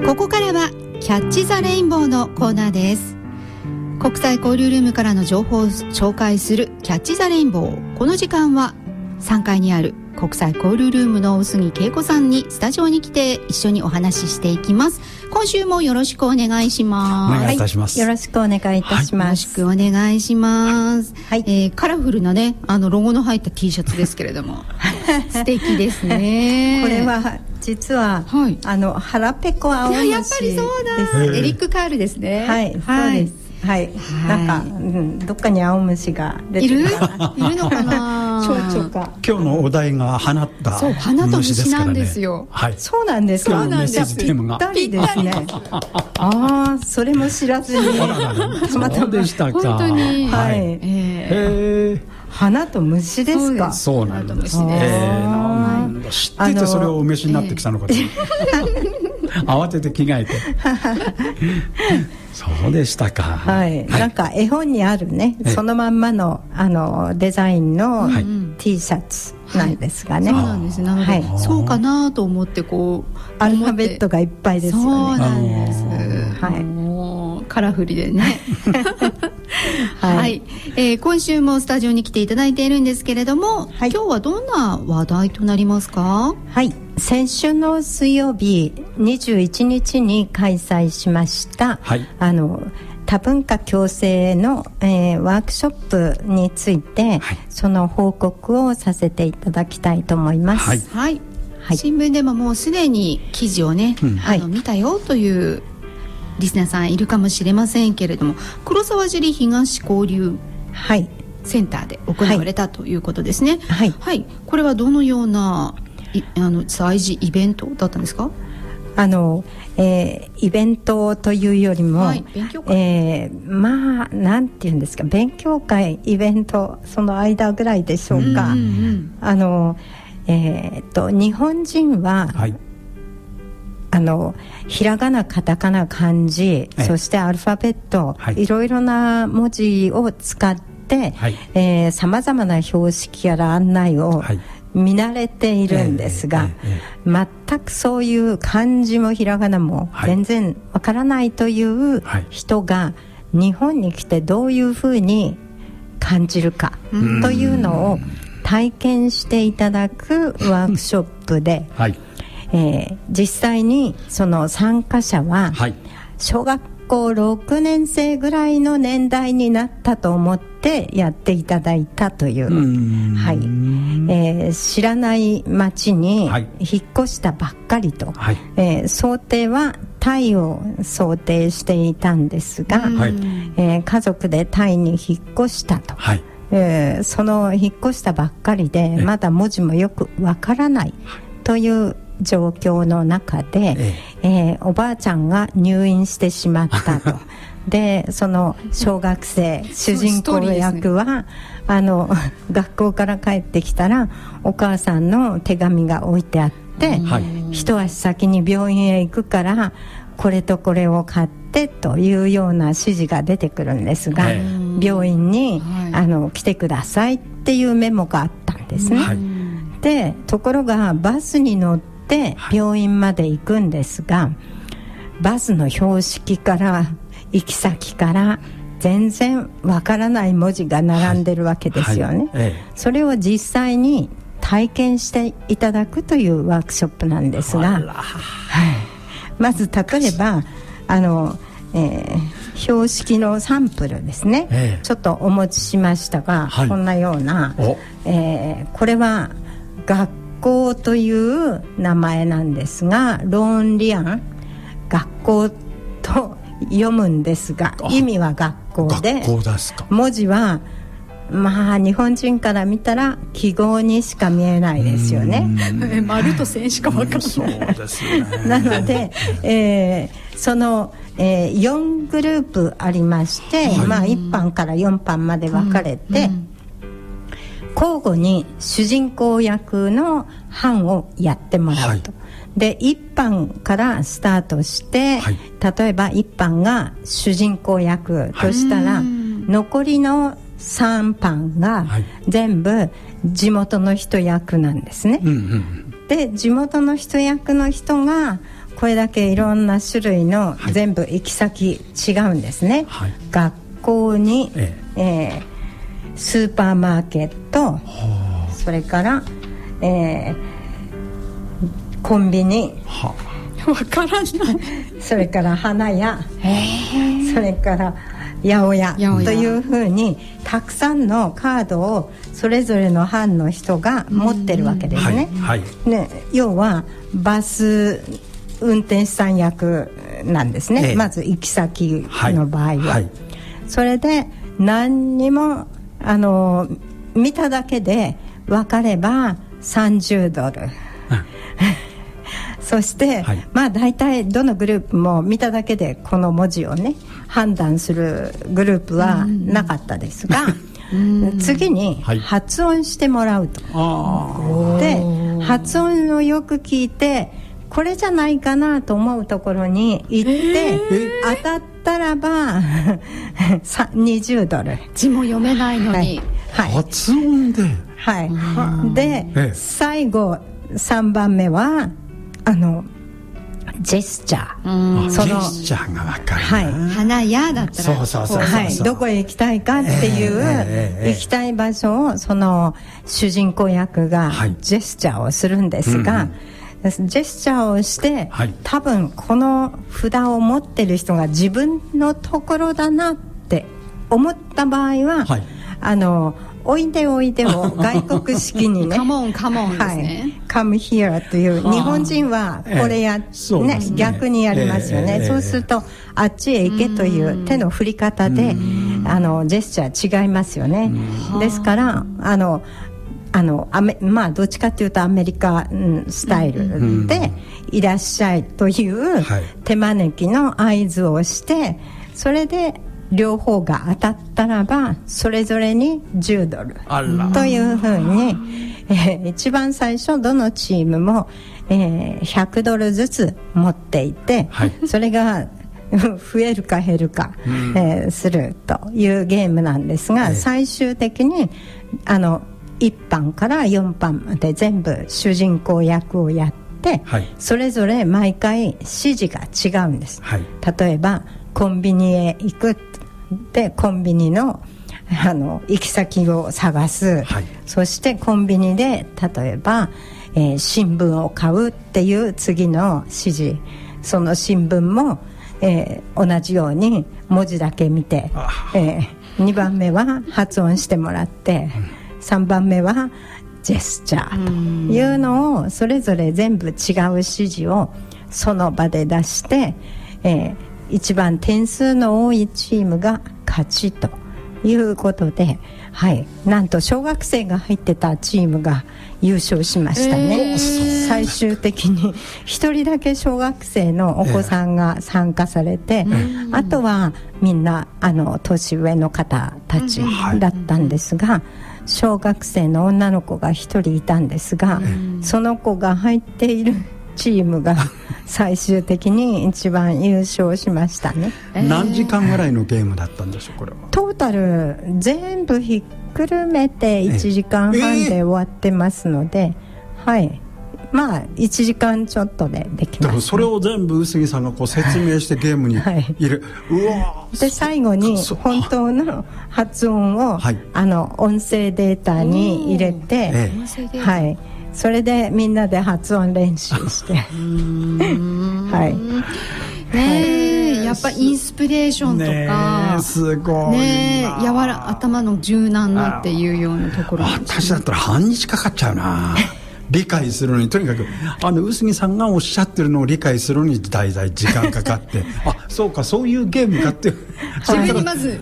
ここからはキャッチザレインボーのコーナーです。国際交流ルームからの情報を紹介するキャッチザレインボー。この時間は3階にある国際交流ルームの大杉恵子さんにスタジオに来て一緒にお話ししていきます。今週もよろしくお願いします。 お願いいたします。 よろしくお願いいたします。 よろしくお願いします。 はい。 カラフルなね、ロゴの入った T シャツですけれども素敵ですね。 これは実は、はい、腹ペコ青虫です。 やっぱりそうだ。エリック・カールですね。 はい、そうです。はい、なんか、どっかに青虫が出てるかな。 いるのかな。 蝶々か。 今日のお題が花だ。 そう、花と虫なんですよ。 はい。 そうなんですか。 そうなんです。 ぴったりですね。ああ、それも知らずに。 たまたまでしたか。 本当に。 はい。花と虫ですか。 そうなんです。知っててそれをお召しになってきたのかと。慌てて着替えて。そうでしたか。 はい。なんか絵本にあるね、そのまんまのデザインの T シャツなんですがね。 そうなんです。なのでそうかなと思ってこうアルファベットがいっぱいですよね。 そうなんです。 はい。 もうカラフルでね。はい。今週もスタジオに来ていただいているんですけれども、今日はどんな話題となりますか？ はい。先週の水曜日21日に開催しました、はい、多文化共生の、ワークショップについて、はい、その報告をさせていただきたいと思います。 はい。はいはい、新聞でももうすでに記事をね、見たよというリスナーさんいるかもしれませんけれども、黒沢尻東交流センターで行われたということですね。はい。はい。これはどのような催事イベントだったんですか？ イベントというよりも、 はい、勉強会、 まあなんていうんですか、勉強会イベントその間ぐらいでしょうか。日本人は、はい、ひらがなカタカナ漢字、そしてアルファベット、いろいろな文字を使って、さまざまな標識やら案内を、見慣れているんですが、全くそういう漢字もひらがなも全然わからないという人が日本に来てどういうふうに感じるかというのを体験していただくワークショップで、実際にその参加者は小学校6年生ぐらいの年代になったと思ってやっていただいたという、知らない町に引っ越したばっかりと、想定はタイを想定していたんですが、家族でタイに引っ越したと、その引っ越したばっかりでまだ文字もよくわからないという状況の中で、おばあちゃんが入院してしまったとでその小学生主人公役は、学校から帰ってきたらお母さんの手紙が置いてあって、一足先に病院へ行くからこれとこれを買ってというような指示が出てくるんですが、病院に、来てくださいっていうメモがあったんですね。でところがバスに乗って病院まで行くんですが、バスの標識から行き先から全然わからない文字が並んでるわけですよね。それを実際に体験していただくというワークショップなんですが、まず例えば標識のサンプルですね、ちょっとお持ちしましたが、こんなような、これは学校という名前なんですが、ローンリアン、学校と読むんですが、意味は学校で、文字はまあ日本人から見たら記号にしか見えないですよね。 丸と線しか分からない。 そうですね。 なので、その、4グループありまして、まあ、1班から4班まで分かれて、交互に主人公役の班をやってもらうと、で1班からスタートして、例えば1班が主人公役としたら、残りの3班が全部地元の人役なんですね。で地元の人役の人がこれだけいろんな種類の全部行き先違うんですね、はい、学校に、スーパーマーケット、それから、コンビニ、 わからないそれから花屋、それから八百屋というふうにたくさんのカードをそれぞれの班の人が持ってるわけですね、ね、要はバス運転手さん役なんですね、まず行き先の場合は、それで何にも見ただけで分かれば$30そして、まあ大体どのグループも見ただけでこの文字をね判断するグループはなかったですが、次に発音してもらうと、で発音をよく聞いてこれじゃないかなと思うところに行って、当たったらば$20。 字も読めないのに、 発音で、 で、最後3番目はジェスチャー、 ジェスチャーが分かる、 花屋だったらどこへ行きたいかっていう、行きたい場所をその主人公役がジェスチャーをするんですが、ジェスチャーをして、多分この札を持ってる人が自分のところだなって思った場合は、おいでおいでを外国式にねカモンカモンですね、 come here という、日本人はこれ逆にやりますよね、そうするとあっちへ行けという手の振り方でジェスチャー違いますよね、ですからまあどっちかというとアメリカスタイルでいらっしゃいという手招きの合図をして、それで両方が当たったらばそれぞれに$10というふうに、一番最初どのチームも、$100ずつ持っていて、それが増えるか減るか、するというゲームなんですが、最終的に1班から4班まで全部主人公役をやって、それぞれ毎回指示が違うんです、例えばコンビニへ行くでコンビニの行き先を探す、そしてコンビニで例えば、新聞を買うっていう次の指示、その新聞も、同じように文字だけ見て、2番目は発音してもらって、3番目はジェスチャーというのをそれぞれ全部違う指示をその場で出して、一番点数の多いチームが勝ちということで、なんと小学生が入ってたチームが優勝しましたね、最終的に一人だけ小学生のお子さんが参加されて、あとはみんな年上の方たちだったんですが、小学生の女の子が一人いたんですが、その子が入っているチームが最終的に一番優勝しましたね。 何時間ぐらいのゲームだったんでしょう、これは。 トータル全部ひっくるめて1時間半で終わってますので、まあ1時間ちょっとでできます、ね、 それを全部臼木さんがこう説明してゲームに入れ、うわで最後に本当の発音を、音声データに入れて、それでみんなで発音練習してやっぱインスピレーションとかすごいな、 頭の柔軟なっていうようなところ、 私だったら半日かかっちゃうな理解するのに。とにかく臼木さんがおっしゃってるのを理解するのにだいたい時間かかってそうか、そういうゲームかってそれにまず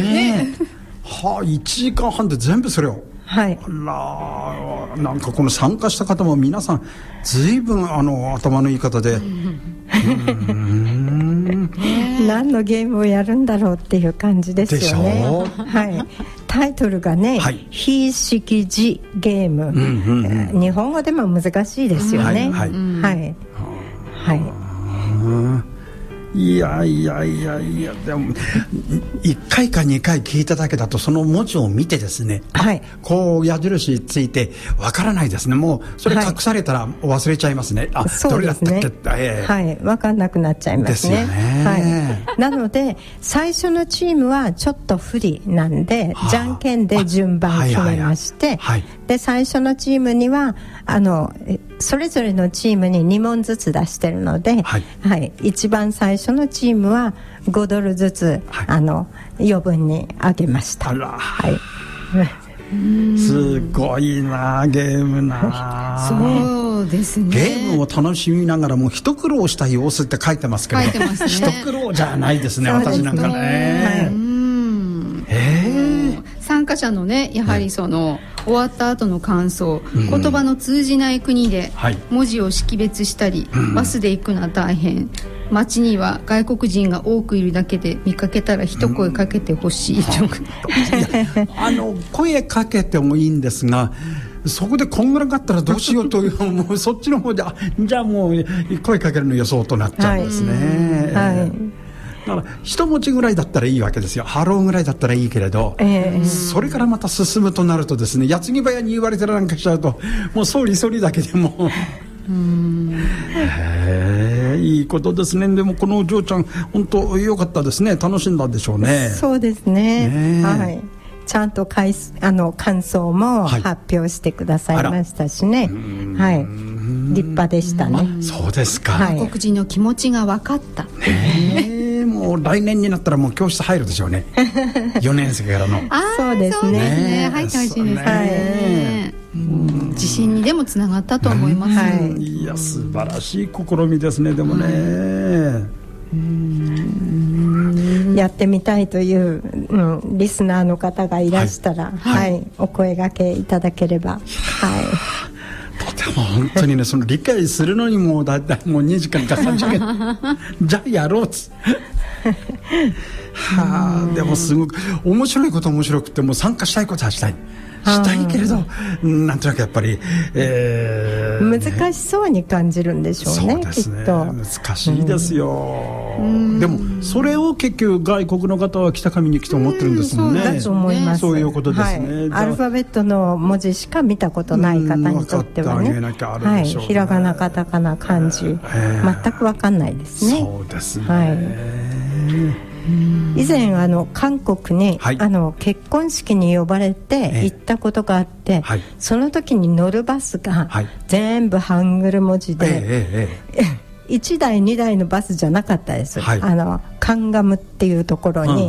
1時間半で全部それを、なんかこの参加した方も皆さん随分頭のいい方で何のゲームをやるんだろうっていう感じですよね。タイトルがね、非識字ゲーム、日本語でも難しいですよね。 いやでも1回か2回聞いただけだとその文字を見てですね、はい、こう矢印ついてわからないですね。もうそれ隠されたら忘れちゃいますね、はい、どれだったっけ、 はい、分かんなくなっちゃいますね。ですよね、はい、なので最初のチームはちょっと不利なんで、じゃんけんで順番決めまして、で最初のチームにはそれぞれのチームに2問ずつ出してるので、はいはい、一番最初のチームは5ドルずつ、はい、余分にあげました。 あら、はい、すごいなゲームな。 そうですね、 ゲームを楽しみながらも一苦労した様子って書いてますけど、 書いてますね、 一苦労じゃないですね、私なんかね、 参加者のね、やはりその、終わった後の感想、言葉の通じない国で文字を識別したり、バスで行くのは大変、街には外国人が多くいるだけで見かけたら一声かけてほしいと、 声かけてもいいんですが、そこでこんがらがったらどうしようというもうそっちの方でじゃあもう声かけるの予想となっちゃうんですね、はいはい、だから一文字ぐらいだったらいいわけですよ。ハローぐらいだったらいいけれど、それからまた進むとなるとですね、矢継ぎ早に言われてなんかしちゃうともう総理総理だけでもいいことですね。でもこのお嬢ちゃん本当良かったですね。楽しんだでしょうね。 そうですね、はい、ちゃんと感想も発表してくださいましたしね、はい、立派でしたね。 そうですか、 はい、外国人の気持ちが分かった、 もう来年になったらもう教室入るでしょうね4年生からのそうですね、 入ってほしいですね、自信にでもつながったと思います、 いや素晴らしい試みですね。でもね、 やってみたいという、リスナーの方がいらしたら、お声掛けいただければ、 とても本当にね、その理解するのにもだいたいもう2時間か3時間じゃあやろうっつでもすごく面白いこと面白くて、もう参加したいことはしたいけれど、なんとなくやっぱり、 難しそうに感じるんでしょうね。 そうですね、 きっと難しいですよ、でもそれを結局外国の方は北上に来て思ってるんですもんね。 そうだと思います。 そういうことですね、 アルファベットの文字しか見たことない方にとってはね、ひらがなカタカナ漢字、全く分かんないですね。 そうですね、 以前韓国に、結婚式に呼ばれて行ったことがあって、その時に乗るバスが全部ハングル文字で、1台2台のバスじゃなかったです、カンガムっていうところに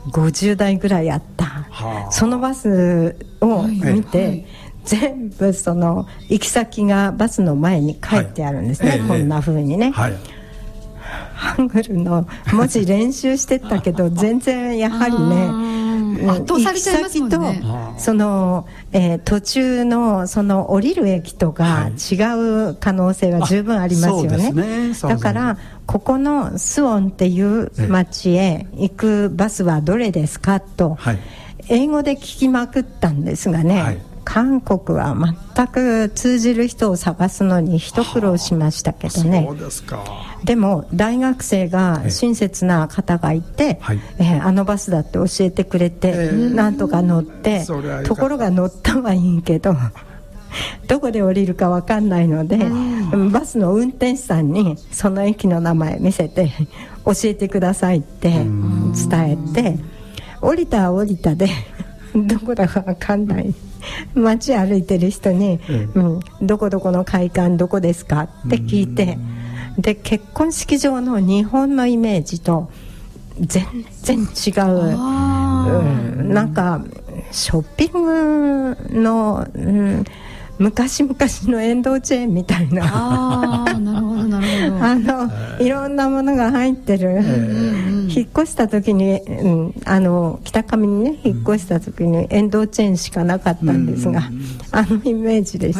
50台ぐらいあった、そのバスを見て、全部その行き先がバスの前に書いてあるんですね、こんな風にね、ハングルの文字練習してったけど全然やはりね、 圧倒されちゃいますもんね。 行き先とその、途中のその降りる駅とが違う可能性は十分ありますよね。だからここのスウォンっていう町へ行くバスはどれですかと、英語で聞きまくったんですがね、韓国は全く通じる人を探すのに一苦労しましたけどね。 そうですか。 でも大学生が親切な方がいて、あのバスだって教えてくれて、なんとか乗って、ところが乗ったはいいけどどこで降りるか分かんないので、バスの運転手さんにその駅の名前見せて教えてくださいって伝えて、降りたでどこだか分かんない街歩いてる人に、どこどこの会館どこですかって聞いて、で結婚式場の日本のイメージと全然違う、なんかショッピングの、昔々のエンドチェーンみたいななるほどなるほどいろんなものが入ってる、引っ越した時に、北上にね引っ越した時にエンドチェーンしかなかったんですが、イメージでした、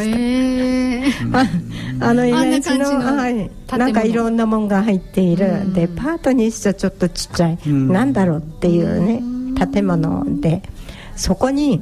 あのイメージの、なんかいろんなものが入っている、デパートにしちゃちょっとちっちゃい、なんだろうっていうね建物で、そこに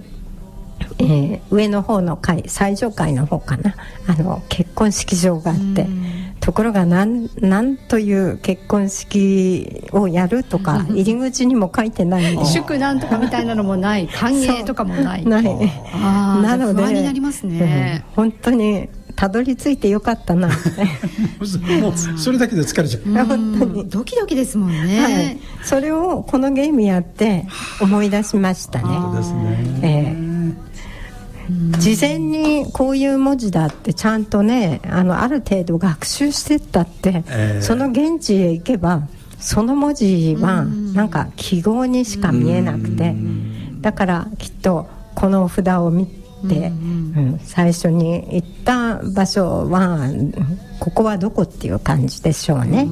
上の方の階、最上階の方かな、結婚式場があって、 ところがなんという結婚式をやるとか入り口にも書いてない祝なんとかみたいなのもない歓迎とかもないなので不安になりますね、 本当にたどり着いてよかったなもうそれだけで疲れちゃう、 本当にドキドキですもんね、 それをこのゲームやって思い出しましたね。 そうですね、 事前にこういう文字だってちゃんとねある程度学習してったって、その現地へ行けばその文字はなんか記号にしか見えなくて、だからきっとこの札を見て、最初に行った場所はここはどこっていう感じでしょうね。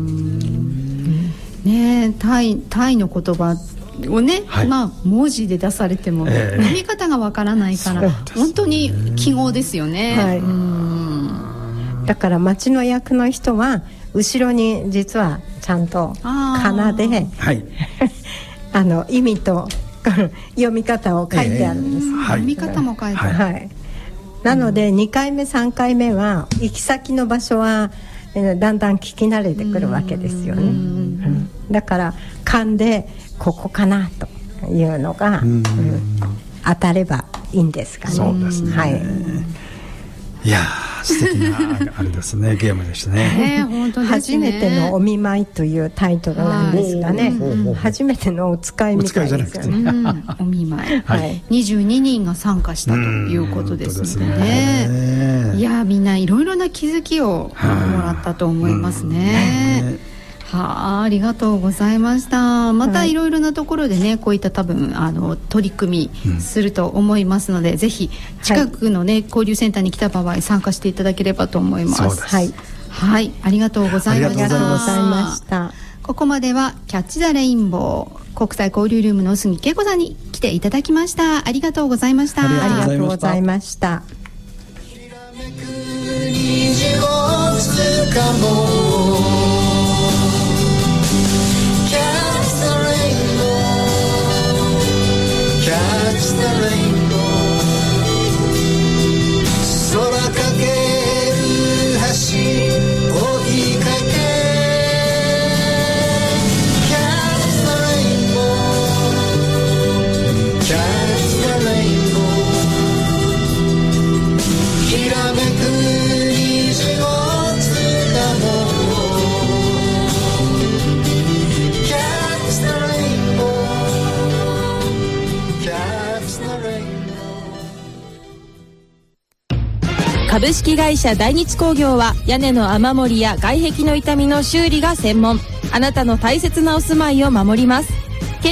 タイの言葉をね、文字で出されても読み方がわからないから本当に記号ですよね、 だから町の役の人は後ろに実はちゃんとかなで、意味と読み方を書いてあるんです、 読み方も書いてある、 なので2回目3回目は行き先の場所はだんだん聞き慣れてくるわけですよね、だから勘でここかなというのが、当たればいいんですかね。 そうですね、いや素敵なあれですねゲームでしたね。 本当ですね。 初めてのお見舞いというタイトルなんですがね、初めてのお使いみたいですよね。 お見舞い、22人が参加したということですのでね、いやみんないろいろな気づきをもらったと思いますね。ありがとうございました。またいろいろなところでねこういった多分取り組みすると思いますので、ぜひ近くのね交流センターに来た場合参加していただければと思います。ありがとうございました。ここまではキャッチザレインボー国際交流ルームの杉恵子さんに来ていただきました。ありがとうございました。 ありがとうございました。 株式会社大日工業は屋根の雨漏りや外壁の傷みの修理が専門。あなたの大切なお住まいを守ります。